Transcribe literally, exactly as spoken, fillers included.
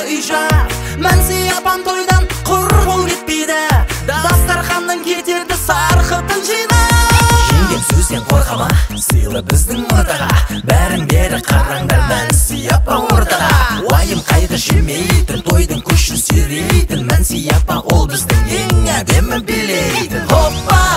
үй жақ. Мәнсия апам тойдан құр қол кетпейді, дастарханнан кетеді сарқытын жинап. Жеңгем сөзден қорқама, сыйлы біздің ортаға, бәрін бері қараңдар Мәнсия апа ортаға. Уайым қайғы жемейтін, тойдың көшін сүйрейтін Мәнсия апа ол біздің ең әдемі билейтін. Хоппа